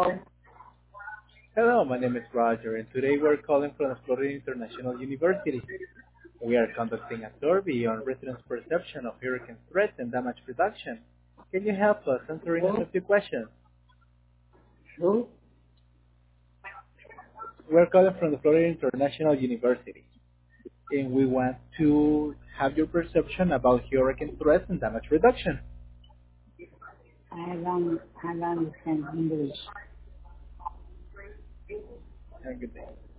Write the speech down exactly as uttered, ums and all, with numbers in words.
Hello. Hello, my name is Roger, and today we're calling from Florida International University. We are conducting a survey on residents' perception of hurricane threats and damage reduction. Can you help us answering Who? a few questions? Who? We're calling from the Florida International University, and we want to have your perception about hurricane threats and damage reduction. I don't, I don't understand English. Have a good day.